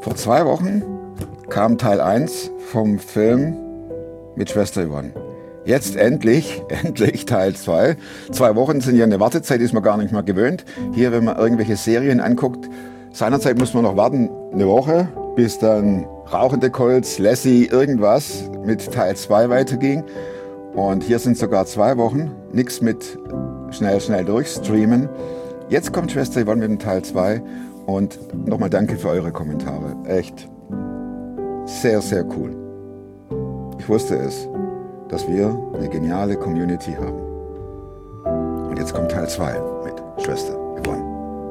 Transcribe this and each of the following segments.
Vor 2 Wochen kam Teil 1 vom Film mit Schwester Yvonne. Jetzt endlich Teil 2. 2 Wochen sind ja eine Wartezeit, die ist man gar nicht mehr gewöhnt. Hier, wenn man irgendwelche Serien anguckt, seinerzeit muss man noch warten, eine Woche, bis dann Rauchende Colts, Lassie, irgendwas mit Teil 2 weiterging. Und hier sind sogar 2 Wochen, nichts mit schnell durchstreamen. Jetzt kommt Schwester Yvonne mit dem Teil 2 und nochmal danke für eure Kommentare. Echt sehr, sehr cool. Ich wusste es, dass wir eine geniale Community haben. Und jetzt kommt Teil 2 mit Schwester Yvonne.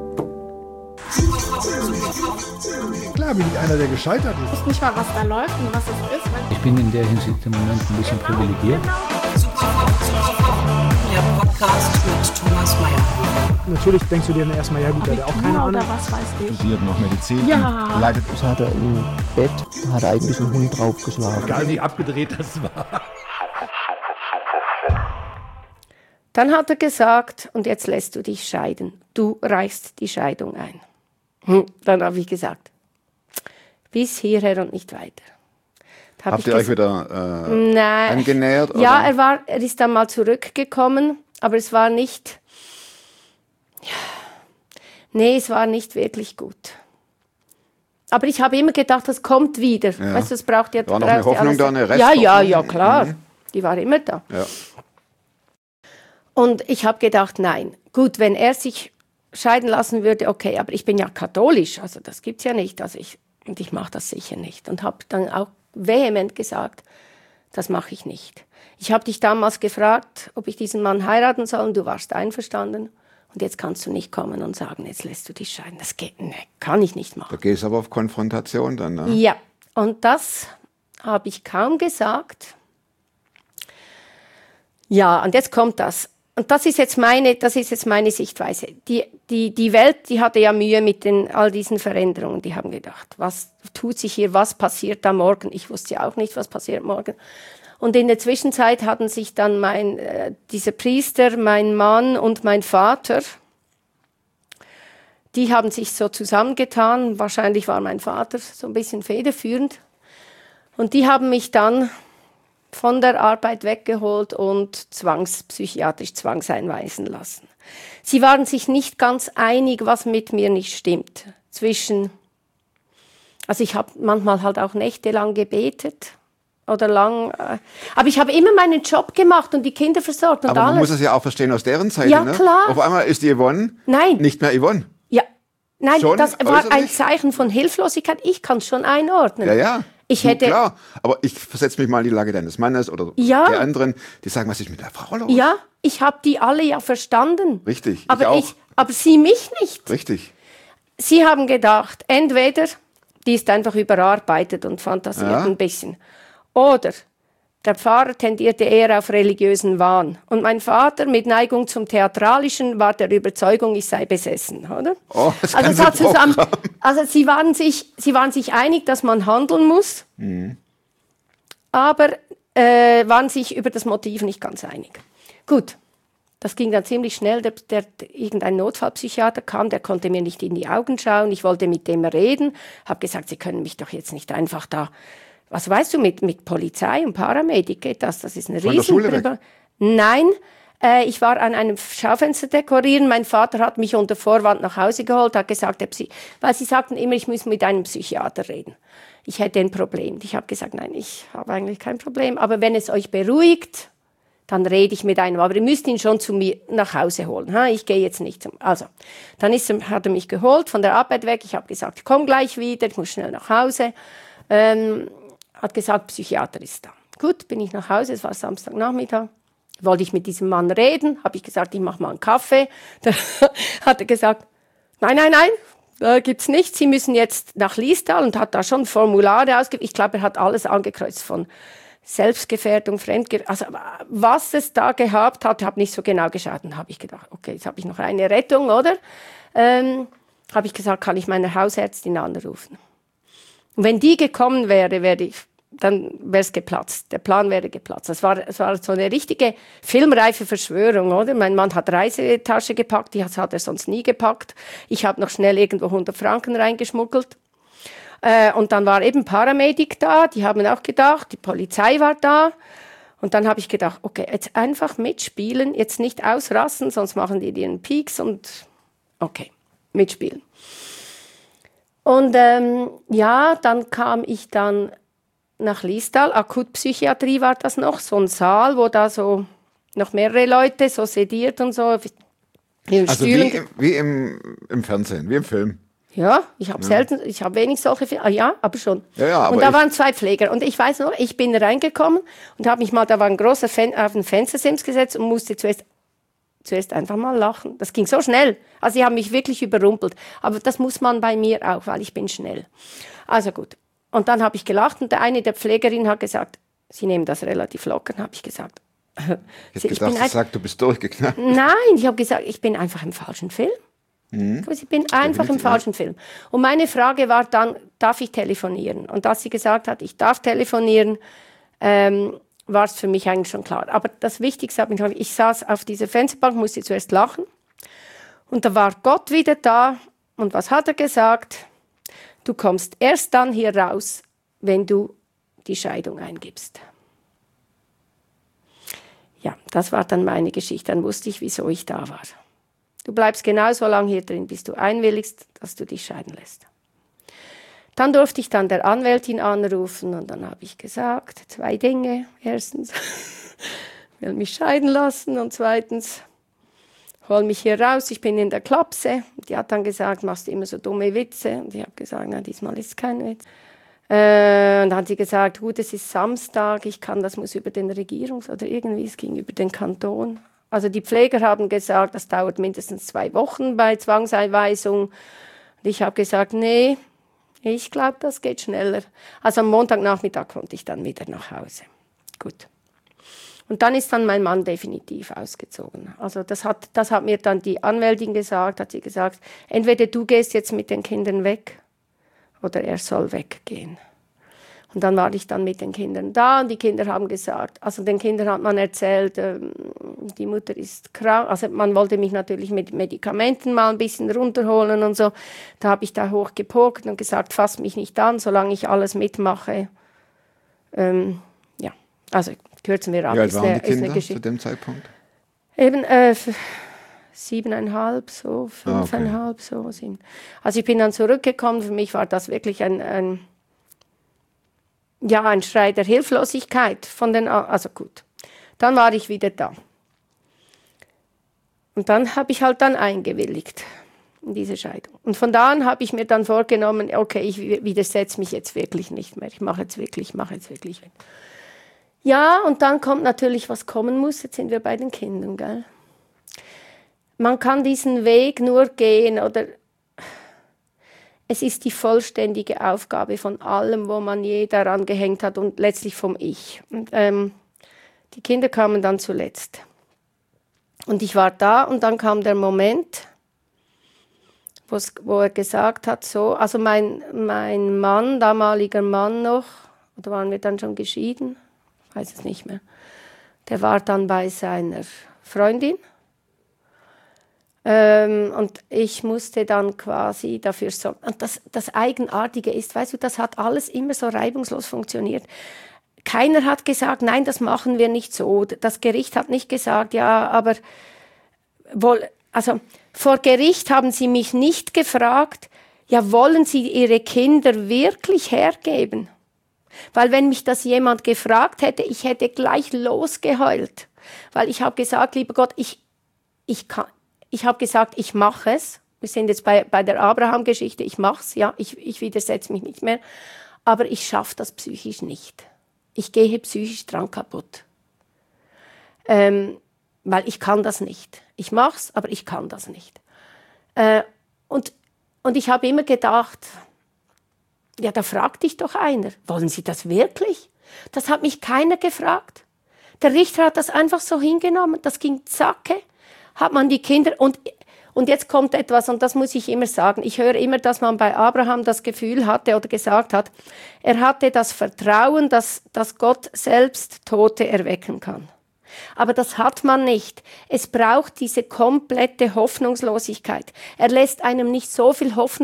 Klar bin ich einer, der gescheitert ist. Ich weiß nicht mal, was da läuft und was es ist. Ich bin in der Hinsicht im Moment ein bisschen privilegiert. Der Podcast mit Thomas Mayer. Natürlich denkst du dir dann erstmal, ja gut, der hat auch keine Ahnung. Oder was weiß ich. Studiert noch Medizin. Ja. Leidet. Das hat er im Bett, hat eigentlich ein Hund draufgeschlagen. Egal wie abgedreht das war. Dann hat er gesagt, und jetzt lässt du dich scheiden. Du reichst die Scheidung ein. Dann habe ich gesagt, bis hierher und nicht weiter. Habt ihr euch wieder Nein. angenähert? Oder? Ja, er ist dann mal zurückgekommen, aber es war nicht... Nee, es war nicht wirklich gut. Aber ich habe immer gedacht, das kommt wieder. Ja. Weißt du, es braucht ja... War noch eine Hoffnung da, eine Ja, klar. Mhm. Die war immer da. Ja. Und ich habe gedacht, nein, gut, wenn er sich scheiden lassen würde, okay, aber ich bin ja katholisch, also das gibt's ja nicht, ich mache das sicher nicht. Und habe dann auch vehement gesagt, das mache ich nicht. Ich habe dich damals gefragt, ob ich diesen Mann heiraten soll, und du warst einverstanden. Und jetzt kannst du nicht kommen und sagen, jetzt lässt du dich scheiden. Das geht, nee, kann ich nicht machen. Da gehst du aber auf Konfrontation dann, ne? Ja, und das habe ich kaum gesagt. Ja, und jetzt kommt das. Und das ist jetzt meine Sichtweise. Die Welt, die hatte ja Mühe mit all diesen Veränderungen. Die haben gedacht, was tut sich hier, was passiert da morgen? Ich wusste ja auch nicht, was passiert morgen. Und in der Zwischenzeit hatten sich dann dieser Priester, mein Mann und mein Vater, die haben sich so zusammengetan. Wahrscheinlich war mein Vater so ein bisschen federführend. Und die haben mich dann von der Arbeit weggeholt und psychiatrisch zwangseinweisen lassen. Sie waren sich nicht ganz einig, was mit mir nicht stimmt. Also ich habe manchmal halt auch nächtelang gebetet oder aber ich habe immer meinen Job gemacht und die Kinder versorgt und aber alles. Man muss es ja auch verstehen aus deren Seite, Ja, ne? klar. Auf einmal ist die Yvonne nicht mehr Yvonne. Ja, nein, Schon das war ein äußerlich? Zeichen von Hilflosigkeit. Ich kann es schon einordnen. Ja. Ich hätte, klar, aber ich versetze mich mal in die Lage deines Mannes oder Ja. der anderen, die sagen, was ist mit der Frau los? ja, ich habe die alle ja verstanden. Richtig, Aber ich auch. aber sie mich nicht. Richtig. Sie haben gedacht, entweder die ist einfach überarbeitet und fantasiert ein bisschen, oder der Pfarrer tendierte eher auf religiösen Wahn. Und mein Vater mit Neigung zum Theatralischen war der Überzeugung, ich sei besessen, oder? Oh, das also, ganze es hat zusammen, Programm. also sie waren sich einig, dass man handeln muss, aber waren sich über das Motiv nicht ganz einig. Gut, das ging dann ziemlich schnell. Irgendein Notfallpsychiater kam, der konnte mir nicht in die Augen schauen. Ich wollte mit dem reden, habe gesagt, Sie können mich doch jetzt nicht einfach da... Was weißt du, mit Polizei und Paramedik geht das? Das ist eine Von der Schule weg? Nein, ich war an einem Schaufenster dekorieren. Mein Vater hat mich unter Vorwand nach Hause geholt, hat gesagt, weil sie sagten immer, ich muss mit einem Psychiater reden. Ich hätte ein Problem. Ich habe gesagt, nein, ich habe eigentlich kein Problem. Aber wenn es euch beruhigt, dann rede ich mit einem. Aber ihr müsst ihn schon zu mir nach Hause holen. Ich gehe jetzt nicht zum... Also, dann hat er mich geholt, von der Arbeit weg. Ich habe gesagt, ich komme gleich wieder, ich muss schnell nach Hause. Hat gesagt, Psychiater ist da. Gut, bin ich nach Hause, es war Samstagnachmittag. Wollte ich mit diesem Mann reden, habe ich gesagt, ich mache mal einen Kaffee. Da hat er gesagt, nein, da gibt's nichts, Sie müssen jetzt nach Liestal, und hat da schon Formulare ausgefüllt. Ich glaube, er hat alles angekreuzt von Selbstgefährdung, Fremdgefährdung. Also was es da gehabt hat, habe nicht so genau geschaut. Und habe ich gedacht, okay, jetzt habe ich noch eine Rettung, oder? Habe ich gesagt, kann ich meine Hausärztin anrufen? Und wenn die gekommen wäre, dann wäre es geplatzt. Der Plan wäre geplatzt. Es war so eine richtige filmreife Verschwörung, oder? Mein Mann hat Reisetasche gepackt, die hat er sonst nie gepackt. Ich habe noch schnell irgendwo 100 Franken reingeschmuggelt. Und dann war eben Paramedic da, die haben auch gedacht, die Polizei war da. Und dann habe ich gedacht, okay, jetzt einfach mitspielen, jetzt nicht ausrasten, sonst machen die dir einen Pieks und okay, mitspielen. Und dann kam ich dann nach Liestal, Akutpsychiatrie war das noch, so ein Saal, wo da so noch mehrere Leute so sediert und so. Also wie im Fernsehen, wie im Film. Ja, ich habe wenig solche Filme, ja, aber schon. Ja, aber und da waren 2 Pfleger und ich weiß noch, ich bin reingekommen und habe mich mal, da war ein großer auf den Fenstersims gesetzt und musste zuerst einfach mal lachen. Das ging so schnell. Also sie haben mich wirklich überrumpelt. Aber das muss man bei mir auch, weil ich bin schnell. Also gut. Und dann habe ich gelacht und eine der Pflegerinnen hat gesagt, Sie nehmen das relativ locker. Dann habe ich gesagt, ich hätte gedacht, du bist durchgeknallt. Nein, ich habe gesagt, ich bin einfach im falschen Film. Ich bin einfach im falschen Film. Und meine Frage war dann, darf ich telefonieren? Und als sie gesagt hat, ich darf telefonieren, war es für mich eigentlich schon klar. Aber das Wichtigste, ich saß auf dieser Fensterbank, musste zuerst lachen. Und da war Gott wieder da. Und was hat er gesagt? Du kommst erst dann hier raus, wenn du die Scheidung eingibst. Ja, das war dann meine Geschichte. Dann wusste ich, wieso ich da war. Du bleibst genau so lange hier drin, bis du einwilligst, dass du dich scheiden lässt. Dann durfte ich dann der Anwältin anrufen und dann habe ich gesagt, 2 Dinge. Erstens, ich will mich scheiden lassen und zweitens, hol mich hier raus, ich bin in der Klapse. Die hat dann gesagt, machst du immer so dumme Witze? Und ich habe gesagt, na, diesmal ist es kein Witz. Und dann hat sie gesagt, gut, es ist Samstag, das muss über den oder irgendwie, es ging über den Kanton. Also die Pfleger haben gesagt, das dauert mindestens 2 Wochen bei Zwangseinweisung. Und ich habe gesagt, nee, ich glaube, das geht schneller. Also am Montagnachmittag konnte ich dann wieder nach Hause. Gut. Und dann ist dann mein Mann definitiv ausgezogen. Also das hat mir dann die Anwältin gesagt, hat sie gesagt, entweder du gehst jetzt mit den Kindern weg oder er soll weggehen. Und dann war ich dann mit den Kindern da und die Kinder haben gesagt, also den Kindern hat man erzählt, die Mutter ist krank. Also man wollte mich natürlich mit Medikamenten mal ein bisschen runterholen und so. Da habe ich da hochgepokt und gesagt, fass mich nicht an, solange ich alles mitmache. Ja, also kürzen wir ab. Wie alt waren die Kinder zu dem Zeitpunkt? Eben 7,5, so 5,5, okay. So 7. Also ich bin dann zurückgekommen, für mich war das wirklich ein Schrei der Hilflosigkeit also gut. Dann war ich wieder da. Und dann habe ich halt dann eingewilligt in diese Scheidung. Und von da an habe ich mir dann vorgenommen, okay, ich widersetze mich jetzt wirklich nicht mehr. Ich mache jetzt wirklich. Ja, und dann kommt natürlich, was kommen muss. Jetzt sind wir bei den Kindern, gell? Man kann diesen Weg nur gehen oder es ist die vollständige Aufgabe von allem, wo man je daran gehängt hat und letztlich vom Ich. Und, die Kinder kamen dann zuletzt. Und ich war da und dann kam der Moment, wo er gesagt hat, so, also mein Mann, damaliger Mann noch, oder waren wir dann schon geschieden? Ich weiß es nicht mehr. Der war dann bei seiner Freundin. Und ich musste dann quasi dafür sorgen. Und das Eigenartige ist, weißt du, das hat alles immer so reibungslos funktioniert. Keiner hat gesagt, nein, das machen wir nicht so. Das Gericht hat nicht gesagt, ja, aber vor Gericht haben sie mich nicht gefragt, ja, wollen Sie Ihre Kinder wirklich hergeben? Weil wenn mich das jemand gefragt hätte, ich hätte gleich losgeheult. Weil ich habe gesagt, lieber Gott, ich habe gesagt, ich mache es. Wir sind jetzt bei der Abraham-Geschichte, ich mache es, ja, ich widersetze mich nicht mehr. Aber ich schaffe das psychisch nicht. Ich gehe psychisch dran kaputt. Weil ich kann das nicht. Ich mache es, aber ich kann das nicht. Und ich habe immer gedacht, ja, da fragt dich doch einer, wollen Sie das wirklich? Das hat mich keiner gefragt. Der Richter hat das einfach so hingenommen, das ging zacke. Hat man die Kinder, und jetzt kommt etwas, und das muss ich immer sagen, ich höre immer, dass man bei Abraham das Gefühl hatte oder gesagt hat, er hatte das Vertrauen, dass Gott selbst Tote erwecken kann. Aber das hat man nicht. Es braucht diese komplette Hoffnungslosigkeit. Er lässt einem nicht so viel Hoffnung,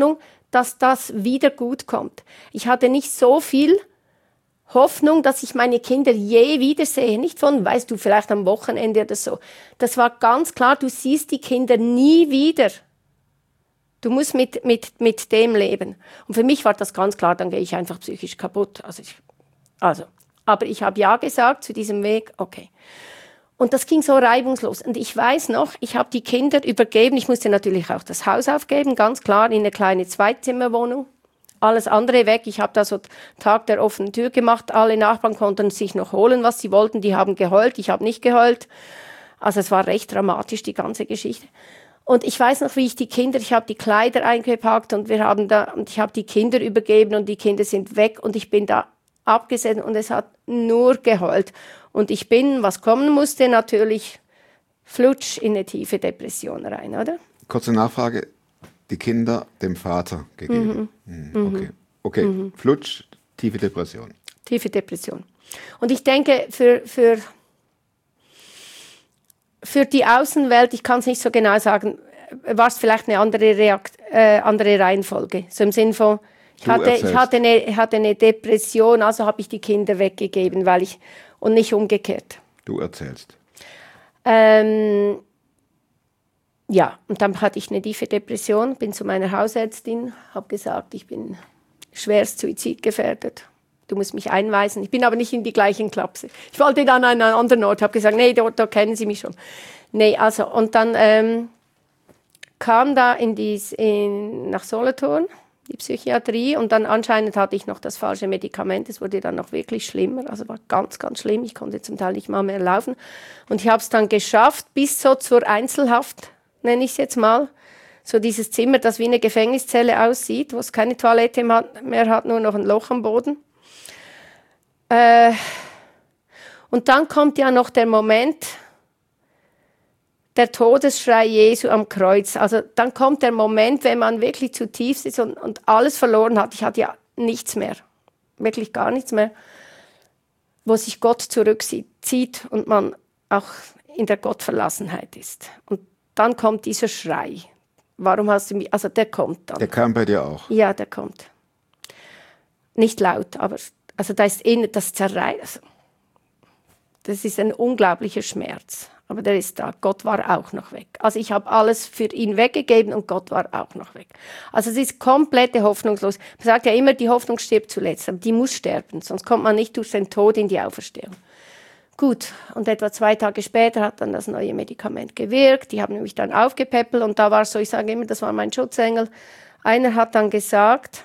dass das wieder gut kommt. Ich hatte nicht so viel Hoffnung, dass ich meine Kinder je wiedersehe. Nicht von, weißt du, vielleicht am Wochenende oder so. Das war ganz klar, du siehst die Kinder nie wieder. Du musst mit dem leben. Und für mich war das ganz klar, dann gehe ich einfach psychisch kaputt. Aber ich habe ja gesagt zu diesem Weg, okay. Und das ging so reibungslos. Und ich weiß noch, ich habe die Kinder übergeben. Ich musste natürlich auch das Haus aufgeben, ganz klar, in eine kleine Zweizimmerwohnung. Alles andere weg. Ich habe da so Tag der offenen Tür gemacht. Alle Nachbarn konnten sich noch holen, was sie wollten. Die haben geheult, ich habe nicht geheult. Also es war recht dramatisch, die ganze Geschichte. Und ich weiß noch, wie ich habe die Kleider eingepackt und ich habe die Kinder übergeben und die Kinder sind weg und ich bin da abgesessen und es hat nur geheult. Und ich bin, was kommen musste, natürlich flutsch in eine tiefe Depression rein, oder? Kurze Nachfrage, die Kinder dem Vater gegeben. Okay. Flutsch, tiefe Depression. Tiefe Depression. Und ich denke, für die Außenwelt, ich kann es nicht so genau sagen, war es vielleicht eine andere Reihenfolge. So im Sinn von, ich hatte eine Depression, also habe ich die Kinder weggegeben, und nicht umgekehrt. Du erzählst. Ja, und dann hatte ich eine tiefe Depression, bin zu meiner Hausärztin, habe gesagt, ich bin schwerst suizidgefährdet. Du musst mich einweisen. Ich bin aber nicht in die gleichen Klapse. Ich wollte dann an einen anderen Ort, habe gesagt, nee, dort kennen Sie mich schon. Nee, also, und dann kam da nach Solothurn, die Psychiatrie, und dann anscheinend hatte ich noch das falsche Medikament. Es wurde dann noch wirklich schlimmer, also war ganz, ganz schlimm. Ich konnte zum Teil nicht mal mehr laufen. Und ich habe es dann geschafft, bis so zur Einzelhaft, nenne ich es jetzt mal. So dieses Zimmer, das wie eine Gefängniszelle aussieht, wo es keine Toilette mehr hat, nur noch ein Loch am Boden. Und dann kommt ja noch der Moment, der Todesschrei Jesu am Kreuz. Also dann kommt der Moment, wenn man wirklich zutiefst ist und alles verloren hat. Ich hatte ja nichts mehr, wirklich gar nichts mehr, wo sich Gott zurückzieht und man auch in der Gottverlassenheit ist. Und dann kommt dieser Schrei. Warum hast du mich, also der kommt dann. Der kam bei dir auch? Ja, der kommt. Nicht laut, aber also da ist das Zerreißen. Also, das ist ein unglaublicher Schmerz. Aber der ist da. Gott war auch noch weg. Also ich habe alles für ihn weggegeben und Gott war auch noch weg. Also es ist komplette hoffnungslos. Man sagt ja immer, die Hoffnung stirbt zuletzt. Aber die muss sterben, sonst kommt man nicht durch den Tod in die Auferstehung. Gut, und etwa 2 Tage später hat dann das neue Medikament gewirkt. Die haben mich dann aufgepäppelt und da war es so, ich sage immer, das war mein Schutzengel. Einer hat dann gesagt,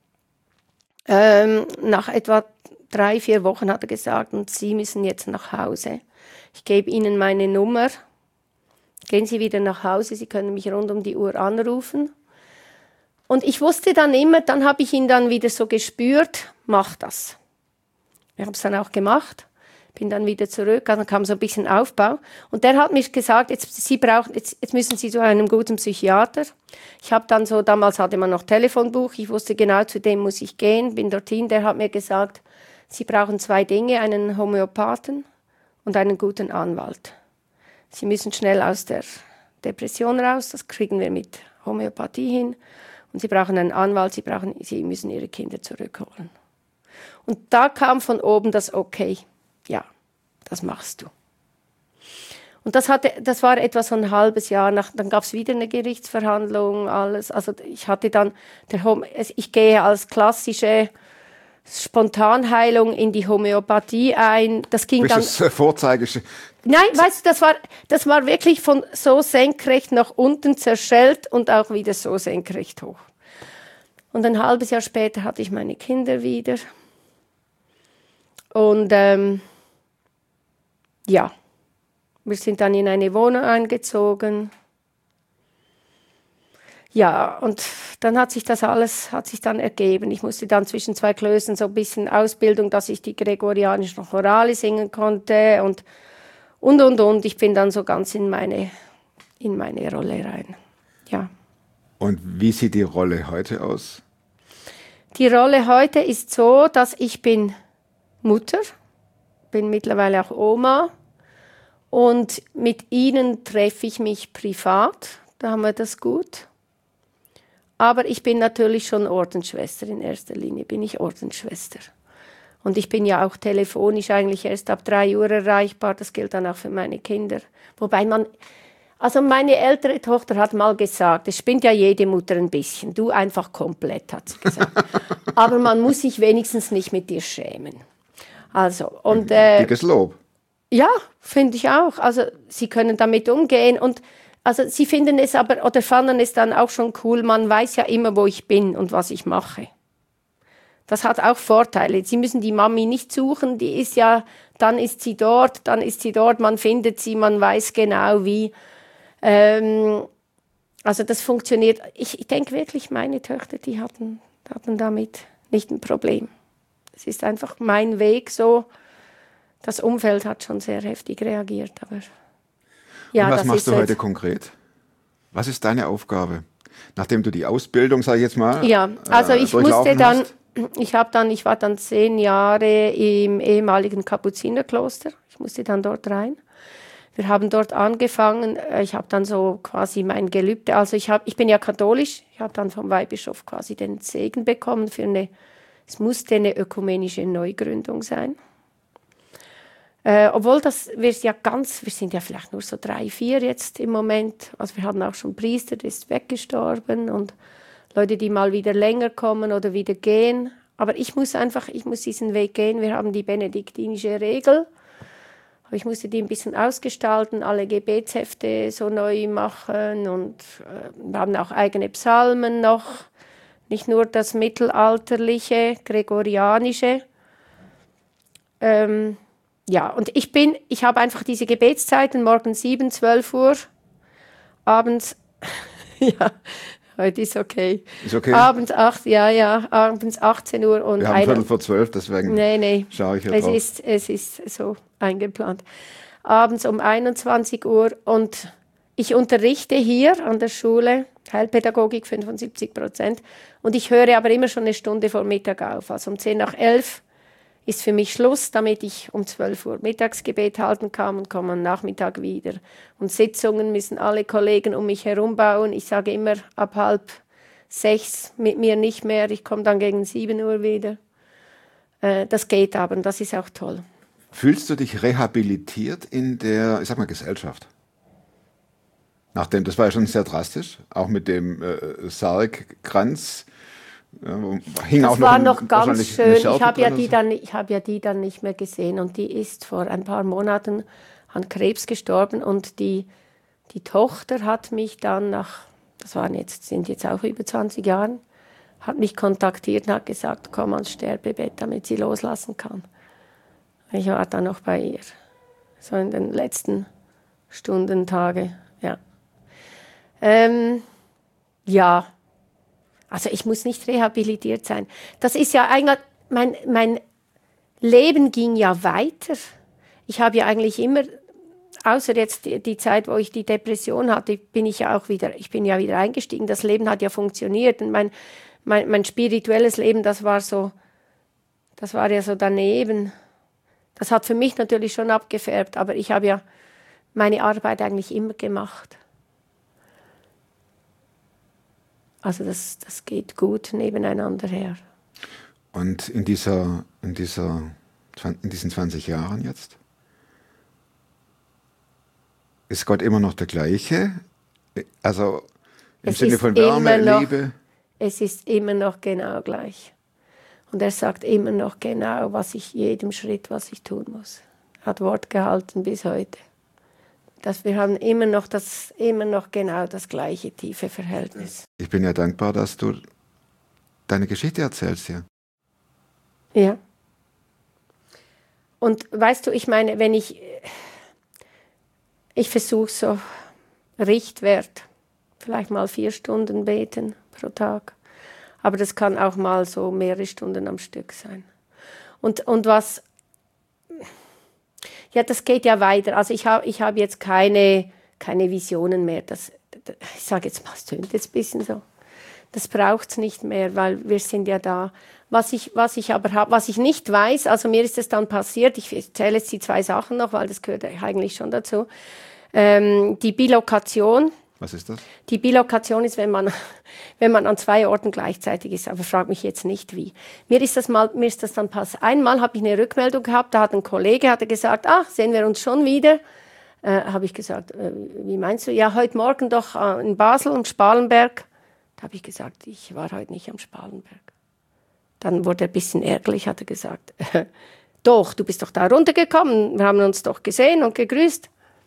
nach etwa 3-4 Wochen hat er gesagt, und Sie müssen jetzt nach Hause. Ich gebe Ihnen meine Nummer. Gehen Sie wieder nach Hause, Sie können mich rund um die Uhr anrufen. Und ich wusste dann immer, dann habe ich ihn dann wieder so gespürt, mach das. Ich habe es dann auch gemacht, bin dann wieder zurück, dann kam so ein bisschen Aufbau. Und der hat mir gesagt, jetzt müssen Sie zu einem guten Psychiater. Ich habe dann so, damals hatte man noch Telefonbuch, ich wusste genau, zu dem muss ich gehen, bin dorthin, der hat mir gesagt, Sie brauchen 2 Dinge, einen Homöopathen und einen guten Anwalt. Sie müssen schnell aus der Depression raus, das kriegen wir mit Homöopathie hin. Und Sie brauchen einen Anwalt, Sie müssen Ihre Kinder zurückholen. Und da kam von oben das Okay. Ja, das machst du. Und das war etwa so ein halbes Jahr nach, dann gab es wieder eine Gerichtsverhandlung, alles. Also ich hatte dann, ich gehe als klassische Spontanheilung in die Homöopathie ein. Das ging dann. Das Vorzeigesche. Nein, weißt du, das war wirklich von so senkrecht nach unten zerschellt und auch wieder so senkrecht hoch. Und ein halbes Jahr später hatte ich meine Kinder wieder. Und ja, wir sind dann in eine Wohnung eingezogen. Ja, und dann hat sich das alles dann ergeben. Ich musste dann zwischen 2 Klöstern so ein bisschen Ausbildung, dass ich die gregorianische Chorale singen konnte und. Ich bin dann so ganz in meine Rolle rein. Ja. Und wie sieht die Rolle heute aus? Die Rolle heute ist so, dass ich bin Mutter, bin mittlerweile auch Oma und mit ihnen treffe ich mich privat, da haben wir das gut. Aber ich bin natürlich schon Ordensschwester, in erster Linie bin ich Ordensschwester. Und ich bin ja auch telefonisch eigentlich erst ab 3 Uhr erreichbar, das gilt dann auch für meine Kinder. Wobei also meine ältere Tochter hat mal gesagt, es spinnt ja jede Mutter ein bisschen, du einfach komplett, hat sie gesagt. Aber man muss sich wenigstens nicht mit dir schämen. Also, und, Dickes Lob. Ja, finde ich auch. Also sie können damit umgehen und also sie finden es aber oder fanden es dann auch schon cool. Man weiß ja immer, wo ich bin und was ich mache. Das hat auch Vorteile. Sie müssen die Mami nicht suchen. Die ist ja, dann ist sie dort. Man findet sie, man weiß genau wie. Also das funktioniert. Ich denke wirklich, meine Töchter, die hatten damit nicht ein Problem. Es ist einfach mein Weg so. Das Umfeld hat schon sehr heftig reagiert, aber ja, und was das machst ist du jetzt, heute konkret? Was ist deine Aufgabe? Nachdem du die Ausbildung, sage ich jetzt mal, ja, also ich musste dann, hast? ich war dann 10 Jahre im ehemaligen Kapuzinerkloster. Ich musste dann dort rein. Wir haben dort angefangen. Ich habe dann so quasi mein Gelübde. Also ich bin ja katholisch. Ich habe dann vom Weihbischof quasi den Segen bekommen für es musste eine ökumenische Neugründung sein. Obwohl wir sind ja vielleicht nur so 3, 4 jetzt im Moment. Also wir haben auch schon Priester, der ist weggestorben und Leute, die mal wieder länger kommen oder wieder gehen. Aber ich muss diesen Weg gehen. Wir haben die benediktinische Regel. Aber ich musste die ein bisschen ausgestalten, alle Gebetshefte so neu machen und wir haben auch eigene Psalmen noch. Nicht nur das mittelalterliche, gregorianische. Ja, und ich habe einfach diese Gebetszeiten, morgens 7, 12 Uhr, abends, ja, heute ist okay. Ist okay? Abends 18 Uhr und wir haben 11:45, deswegen schaue ich ja drauf. Es ist so eingeplant. Abends um 21 Uhr und ich unterrichte hier an der Schule, Heilpädagogik 75%, und ich höre aber immer schon eine Stunde vor Mittag auf, also um 10 nach 11 ist für mich Schluss, damit ich um 12 Uhr Mittagsgebet halten kann und komme am Nachmittag wieder. Und Sitzungen müssen alle Kollegen um mich herum bauen. Ich sage immer, ab 5:30 mit mir nicht mehr. Ich komme dann gegen 7 Uhr wieder. Das geht aber und das ist auch toll. Fühlst du dich rehabilitiert in der, ich sag mal, Gesellschaft? Das war ja schon sehr drastisch, auch mit dem Sargkranz. Das war noch ganz schön. Ich habe ja die dann nicht mehr gesehen und die ist vor ein paar Monaten an Krebs gestorben und die Tochter hat mich dann sind jetzt auch über 20 Jahren, hat mich kontaktiert und hat gesagt, komm ans Sterbebett, damit sie loslassen kann. Ich war dann noch bei ihr, so in den letzten Stunden, Tage, ja. Ja. Also ich muss nicht rehabilitiert sein. Das ist ja eigentlich, mein Leben ging ja weiter. Ich habe ja eigentlich immer, außer jetzt die Zeit, wo ich die Depression hatte, ich bin ja wieder eingestiegen. Das Leben hat ja funktioniert. Und mein spirituelles Leben, das war ja so daneben. Das hat für mich natürlich schon abgefärbt, aber ich habe ja meine Arbeit eigentlich immer gemacht. Also das geht gut nebeneinander her. Und in diesen 20 Jahren jetzt? Ist Gott immer noch der gleiche? Also im Sinne von Wärme, Liebe? Es ist immer noch genau gleich. Und er sagt immer noch genau, jedem Schritt, was ich tun muss. Er hat Wort gehalten bis heute. Wir haben immer noch genau das gleiche tiefe Verhältnis. Ich bin ja dankbar, dass du deine Geschichte erzählst hier. Ja. Und weißt du, ich meine, wenn ich versuche so Richtwert, vielleicht mal 4 Stunden beten pro Tag. Aber das kann auch mal so mehrere Stunden am Stück sein. Und was... Ja, das geht ja weiter. Also ich hab jetzt keine Visionen mehr. Ich sage jetzt mal, es tönt jetzt ein bisschen so. Das braucht es nicht mehr, weil wir sind ja da. Was ich aber habe, was ich nicht weiß, also mir ist es dann passiert, ich erzähle jetzt die 2 Sachen noch, weil das gehört eigentlich schon dazu. Die Bilokation, Was ist das? Die Bilokation ist, wenn man an 2 Orten gleichzeitig ist, aber frag mich jetzt nicht wie. Mir ist das dann passiert. Einmal habe ich eine Rückmeldung gehabt, da hat ein Kollege gesagt, sehen wir uns schon wieder. Habe ich gesagt, wie meinst du? Ja, heute Morgen doch in Basel am Spalenberg. Da habe ich gesagt, ich war heute nicht am Spalenberg. Dann wurde er ein bisschen ärgerlich, hat er gesagt, doch, du bist doch da runtergekommen, wir haben uns doch gesehen und gegrüßt.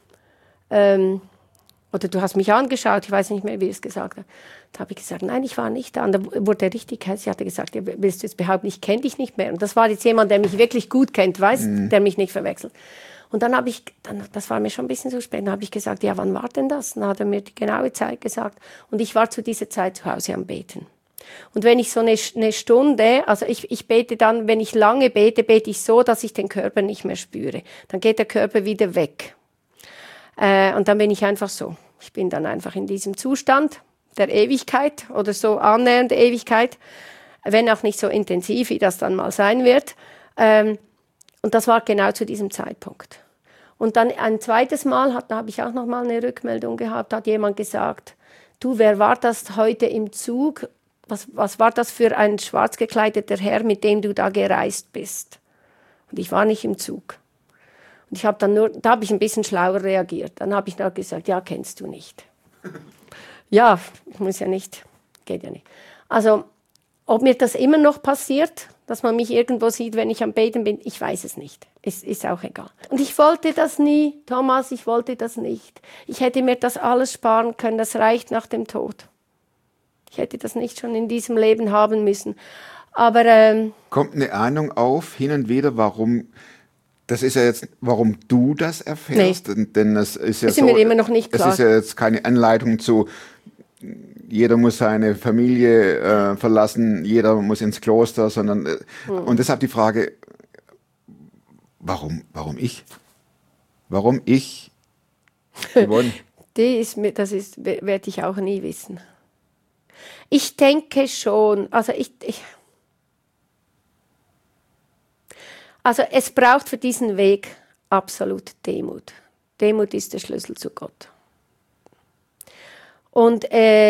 Oder du hast mich angeschaut, ich weiß nicht mehr, wie er es gesagt hat. Da habe ich gesagt, nein, ich war nicht da. Und da wurde er richtig hässlich, hat er gesagt, ja, willst du jetzt behaupten, ich kenne dich nicht mehr. Und das war jetzt jemand, der mich wirklich gut kennt, weißt, der mich nicht verwechselt. Und dann das war mir schon ein bisschen zu spät, dann habe ich gesagt, ja, wann war denn das? Dann hat er mir die genaue Zeit gesagt. Und ich war zu dieser Zeit zu Hause am Beten. Und wenn ich so eine Stunde, also ich bete dann, wenn ich lange bete ich so, dass ich den Körper nicht mehr spüre. Dann geht der Körper wieder weg. Und dann bin ich einfach so. Ich bin dann einfach in diesem Zustand der Ewigkeit oder so annähernd Ewigkeit, wenn auch nicht so intensiv, wie das dann mal sein wird. Und das war genau zu diesem Zeitpunkt. Und dann ein zweites Mal, da habe ich auch noch mal eine Rückmeldung gehabt, hat jemand gesagt, du, wer war das heute im Zug? Was war das für ein schwarz gekleideter Herr, mit dem du da gereist bist? Und ich war nicht im Zug. Und da habe ich ein bisschen schlauer reagiert. Dann habe ich noch gesagt, ja, kennst du nicht. Ja, muss ja nicht, geht ja nicht. Also, ob mir das immer noch passiert, dass man mich irgendwo sieht, wenn ich am Beten bin, ich weiß es nicht. Es ist auch egal. Und ich wollte das nie, Thomas, ich wollte das nicht. Ich hätte mir das alles sparen können, das reicht nach dem Tod. Ich hätte das nicht schon in diesem Leben haben müssen. Aber kommt eine Ahnung auf, hin und wieder, warum... Das ist ja jetzt, warum du das erfährst, nee. Denn es ist ja so, mir immer noch nicht klar. Es ist ja jetzt keine Anleitung zu, jeder muss seine Familie verlassen, jeder muss ins Kloster, sondern, und deshalb die Frage, warum ich? Warum ich? Das werde ich auch nie wissen. Ich denke schon, Also es braucht für diesen Weg absolut Demut. Demut ist der Schlüssel zu Gott. Und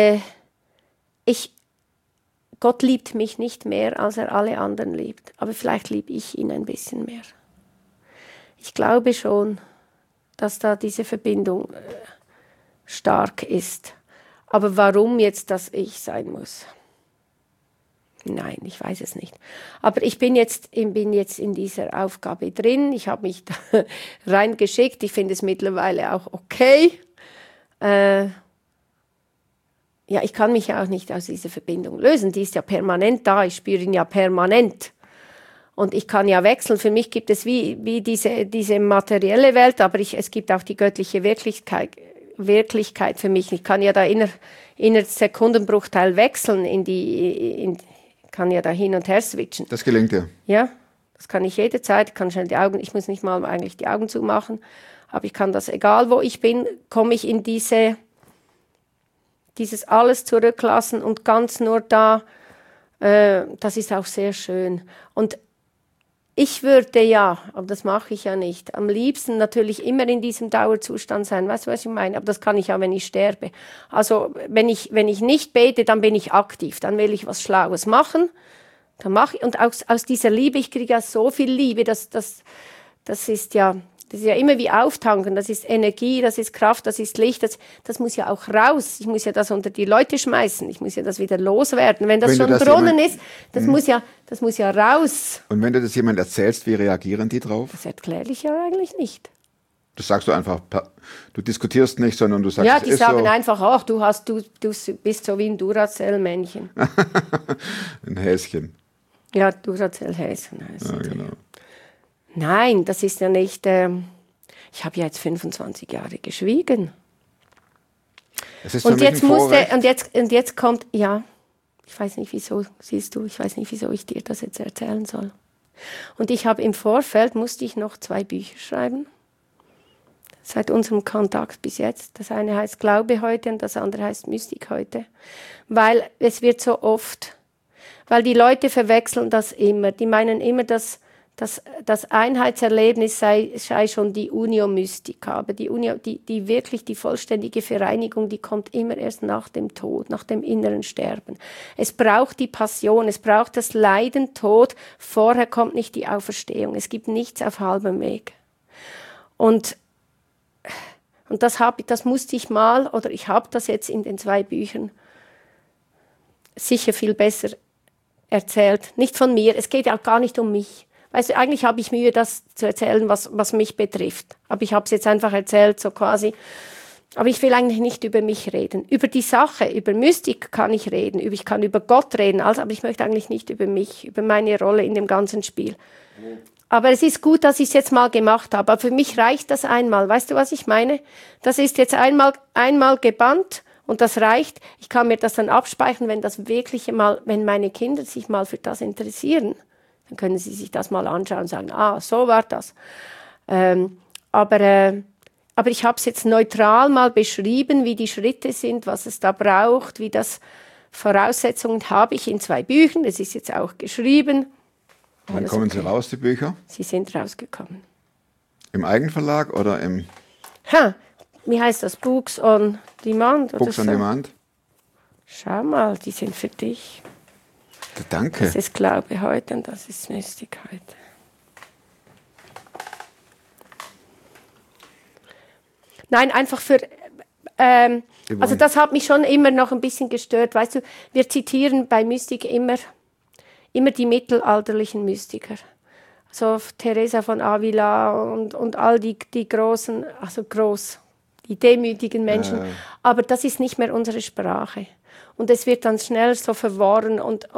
Gott liebt mich nicht mehr, als er alle anderen liebt. Aber vielleicht liebe ich ihn ein bisschen mehr. Ich glaube schon, dass da diese Verbindung stark ist. Aber warum jetzt das Ich sein muss? Nein, ich weiß es nicht. Aber ich bin jetzt in dieser Aufgabe drin. Ich habe mich da reingeschickt. Ich finde es mittlerweile auch okay. Ja, ich kann mich ja auch nicht aus dieser Verbindung lösen. Die ist ja permanent da. Ich spüre ihn ja permanent. Und ich kann ja wechseln. Für mich gibt es wie diese materielle Welt, aber es gibt auch die göttliche Wirklichkeit für mich. Ich kann ja da inner Sekundenbruchteil wechseln kann ja da hin und her switchen. Das gelingt dir? Ja, das kann ich jederzeit. Ich muss nicht mal eigentlich die Augen zumachen, aber ich kann das, egal wo ich bin, komme ich in dieses alles zurücklassen und ganz nur da. Das ist auch sehr schön. Und ich würde ja, aber das mache ich ja nicht, am liebsten natürlich immer in diesem Dauerzustand sein. Weißt du, was ich meine? Aber das kann ich ja, wenn ich sterbe. Also wenn ich nicht bete, dann bin ich aktiv. Dann will ich was Schlaues machen. Dann mache ich. Und aus dieser Liebe, ich kriege ja so viel Liebe, das ist ja immer wie auftanken. Das ist Energie, das ist Kraft, das ist Licht. Das muss ja auch raus. Ich muss ja das unter die Leute schmeißen. Ich muss ja das wieder loswerden. Wenn das schon drinnen ist, das muss ja raus. Und wenn du das jemand erzählst, wie reagieren die drauf? Das erkläre ich ja eigentlich nicht. Das sagst du einfach, du diskutierst nicht, sondern du sagst, ja, die sagen so. Einfach, du bist so wie ein Duracell-Männchen. Ein Häschen. Ja, Duracell-Häschen heißt ja, genau. Nein, das ist ja nicht, ich habe ja jetzt 25 Jahre geschwiegen. Es ist und jetzt kommt, ja, ich weiß nicht wieso, siehst du, ich weiß nicht, wieso ich dir das jetzt erzählen soll. Und ich habe im Vorfeld, musste ich noch 2 Bücher schreiben, seit unserem Kontakt bis jetzt. Das eine heißt Glaube heute und das andere heißt Mystik heute. Weil es wird so oft, weil die Leute verwechseln das immer, die meinen immer, dass das Einheitserlebnis sei schon die Unio Mystica, aber die wirklich die vollständige Vereinigung, die kommt immer erst nach dem Tod, nach dem inneren Sterben. Es braucht die Passion, es braucht das Leiden, Tod, vorher kommt nicht die Auferstehung. Es gibt nichts auf halbem Weg. Und das musste ich mal, oder ich habe das jetzt in den 2 Büchern sicher viel besser erzählt. Nicht von mir, es geht ja auch gar nicht um mich. Weißt du, eigentlich habe ich Mühe, das zu erzählen, was mich betrifft. Aber ich habe es jetzt einfach erzählt, so quasi. Aber ich will eigentlich nicht über mich reden. Über die Sache, über Mystik kann ich reden, ich kann über Gott reden, aber ich möchte eigentlich nicht über mich, über meine Rolle in dem ganzen Spiel. Aber es ist gut, dass ich es jetzt mal gemacht habe. Aber für mich reicht das einmal. Weißt du, was ich meine? Das ist jetzt einmal gebannt und das reicht. Ich kann mir das dann abspeichern, wenn meine Kinder sich mal für das interessieren. Dann können sie sich das mal anschauen und sagen, so war das. Aber ich habe es jetzt neutral mal beschrieben, wie die Schritte sind, was es da braucht, wie das Voraussetzungen habe ich in 2 Büchern. Das ist jetzt auch geschrieben. Wann kommen sie raus, die Bücher? Sie sind rausgekommen. Im Eigenverlag oder im... Wie heißt das? Books on Demand? Books on Demand. Schau mal, die sind für dich. Danke. Das ist Glaube heute und das ist Mystik heute. Nein, einfach für... also das hat mich schon immer noch ein bisschen gestört. Weißt du, wir zitieren bei Mystik immer die mittelalterlichen Mystiker. So Teresa von Avila und all die großen, die demütigen Menschen. Aber das ist nicht mehr unsere Sprache. Und es wird dann schnell so verworren und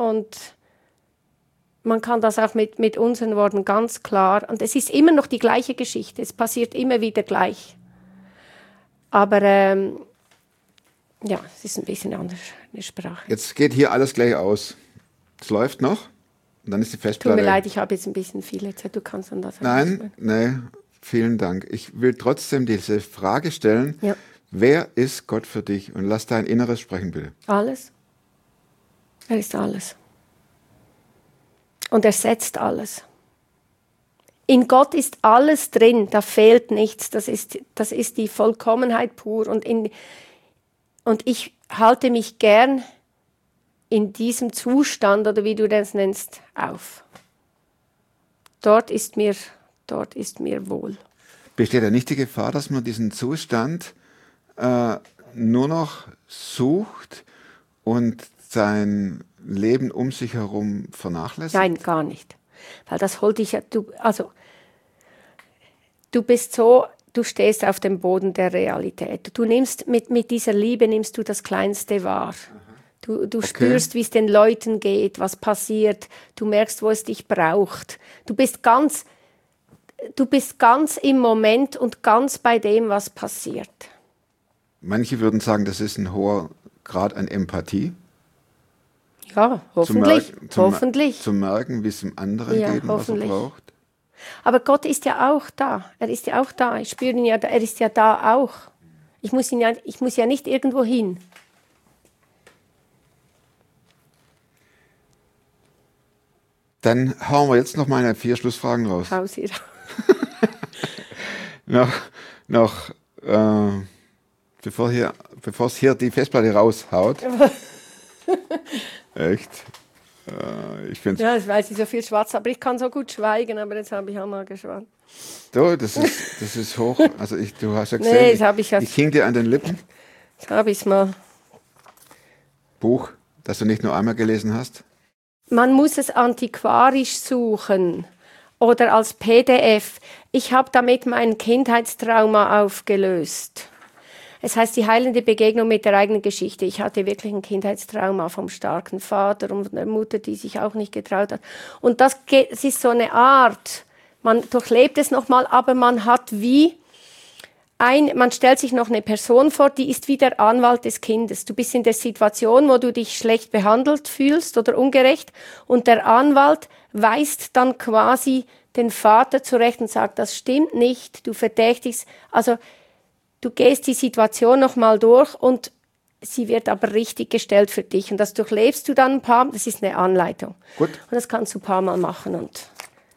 man kann das auch mit unseren Worten ganz klar. Und es ist immer noch die gleiche Geschichte. Es passiert immer wieder gleich. Aber es ist ein bisschen anders, eine Sprache. Jetzt geht hier alles gleich aus. Es läuft noch und dann ist die Festplatte... Tut mir leid, ich habe jetzt ein bisschen viel erzählt. Du kannst dann das... Nein, vielen Dank. Ich will trotzdem diese Frage stellen. Ja. Wer ist Gott für dich? Und lass dein Inneres sprechen, bitte. Alles. Er ist alles. Und er setzt alles. In Gott ist alles drin, da fehlt nichts. Das ist die Vollkommenheit pur. Und ich halte mich gern in diesem Zustand, oder wie du das nennst, auf. Dort ist mir wohl. Besteht ja nicht die Gefahr, dass man diesen Zustand nur noch sucht und sein Leben um sich herum vernachlässigt? Nein, gar nicht. Weil das holt dich ja... Du bist so... Du stehst auf dem Boden der Realität. Du nimmst mit dieser Liebe nimmst du das Kleinste wahr. Du spürst, wie es den Leuten geht, was passiert. Du merkst, wo es dich braucht. Du bist ganz im Moment und ganz bei dem, was passiert. Manche würden sagen, das ist ein hoher Grad an Empathie. Ja, hoffentlich. Hoffentlich. Zu merken, wie es dem anderen geht und was er braucht. Aber Gott ist ja auch da. Er ist ja auch da. Ich spüre ihn ja, er ist ja da auch. Ich muss ja nicht irgendwo hin. Dann hauen wir jetzt noch meine 4 Schlussfragen raus. Hau sie noch bevor es hier die Festplatte raushaut. Echt? Ich find's ja, ich weiß nicht so viel schwarz, aber ich kann so gut schweigen, aber jetzt habe ich auch mal geschwatzt. Du, das ist hoch. Also du hast ja gesehen, nee, das habe ich ich hing dir an den Lippen. Jetzt habe ich es mal. Buch, das du nicht nur einmal gelesen hast? Man muss es antiquarisch suchen oder als PDF. Ich habe damit mein Kindheitstrauma aufgelöst. Es heißt die heilende Begegnung mit der eigenen Geschichte. Ich hatte wirklich ein Kindheitstrauma vom starken Vater und einer Mutter, die sich auch nicht getraut hat. Und es ist so eine Art, man durchlebt es nochmal, aber man hat man stellt sich noch eine Person vor, die ist wie der Anwalt des Kindes. Du bist in der Situation, wo du dich schlecht behandelt fühlst oder ungerecht und der Anwalt weist dann quasi den Vater zurecht und sagt, das stimmt nicht, du verdächtigst. Also du gehst die Situation nochmal durch und sie wird aber richtig gestellt für dich. Und das durchlebst du dann das ist eine Anleitung. Gut. Und das kannst du ein paar Mal machen und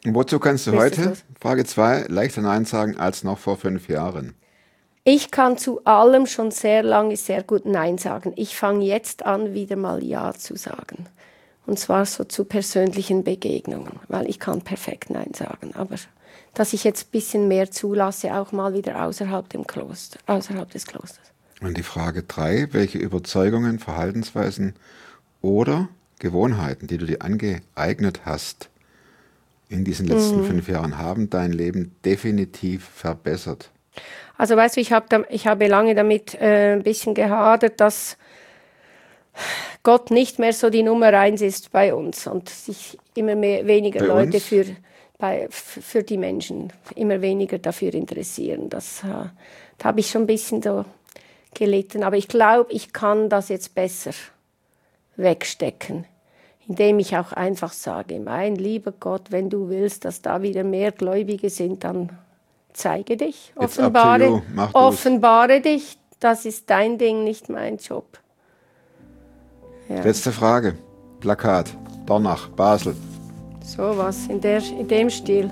Und wozu kannst du Ist das heute, los? Frage 2, leichter Nein sagen als noch vor 5 Jahren? Ich kann zu allem schon sehr lange sehr gut Nein sagen. Ich fange jetzt an, wieder mal Ja zu sagen. Und zwar so zu persönlichen Begegnungen, weil ich kann perfekt Nein sagen. Aber dass ich jetzt ein bisschen mehr zulasse, auch mal wieder außerhalb des Klosters. Und die Frage 3, welche Überzeugungen, Verhaltensweisen oder Gewohnheiten, die du dir angeeignet hast, in diesen letzten 5 Jahren, haben dein Leben definitiv verbessert? Also weißt du, ich habe lange damit ein bisschen gehadert, dass Gott nicht mehr so die Nummer 1 ist bei uns und sich immer weniger Bei Leute uns? für die Menschen immer weniger dafür interessieren. Da habe ich schon ein bisschen so gelitten. Aber ich glaube, ich kann das jetzt besser wegstecken, indem ich auch einfach sage, mein lieber Gott, wenn du willst, dass da wieder mehr Gläubige sind, dann zeige dich, It's up to you. Mach du's. offenbare dich. Das ist dein Ding, nicht mein Job. Ja. Letzte Frage. Plakat. Dornach, Basel. Sowas in dem Stil.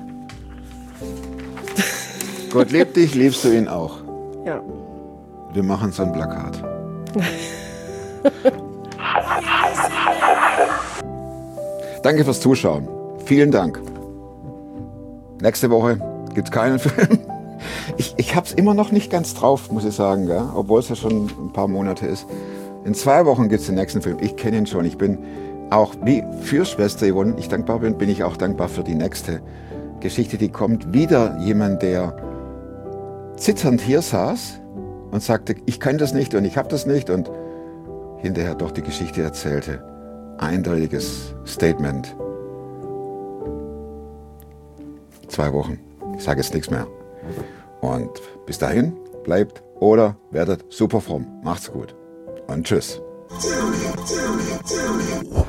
Gott liebt dich, liebst du ihn auch. Ja. Wir machen so ein Plakat. Danke fürs Zuschauen. Vielen Dank. Nächste Woche gibt's keinen Film. Ich hab's immer noch nicht ganz drauf, muss ich sagen, gell? Obwohl es ja schon ein paar Monate ist. In 2 Wochen gibt's den nächsten Film. Ich kenne ihn schon. Ich bin auch, wie für Schwester Yvonne ich dankbar bin, bin ich auch dankbar für die nächste Geschichte, die kommt. Wieder jemand, der zitternd hier saß und sagte, ich kann das nicht und ich habe das nicht und hinterher doch die Geschichte erzählte. Eindeutiges Statement. 2 Wochen. Ich sage jetzt nichts mehr. Und bis dahin, bleibt oder werdet super fromm. Macht's gut und tschüss.